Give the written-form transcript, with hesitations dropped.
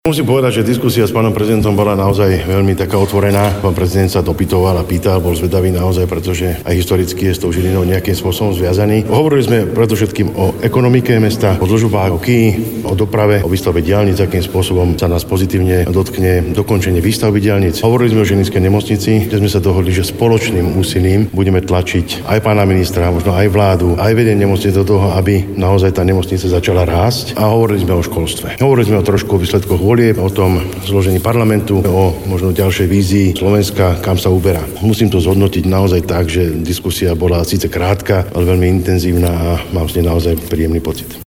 Musím povedať, že diskusia s pánom prezidentom bola naozaj veľmi taká otvorená. Pán prezident sa dopytoval a pýtal, bol zvedavý naozaj, pretože aj historicky je s tou Žilinou nejakým spôsobom zviazaný. Hovorili sme predovšetkým o ekonomike mesta, o dĺžbách, o KII, o doprave, o výstavbe diaľnic, akým spôsobom sa nás pozitívne dotkne dokončenie výstavby diaľnic. Hovorili sme o žilinskej nemocnici, kde sme sa dohodli, že spoločným úsilím budeme tlačiť aj pána ministra, možno aj vládu, aj vedenie nemocnice do toho, aby naozaj tá nemocnica začala rásť. A hovorili sme o školstve. Hovorili sme o trošku o výsledkoch volieb, o tom zložení parlamentu, o možno ďalšej vízii Slovenska, kam sa uberá. Musím to zhodnotiť naozaj tak, že diskusia bola síce krátka, ale veľmi intenzívna a mám z nej naozaj príjemný pocit.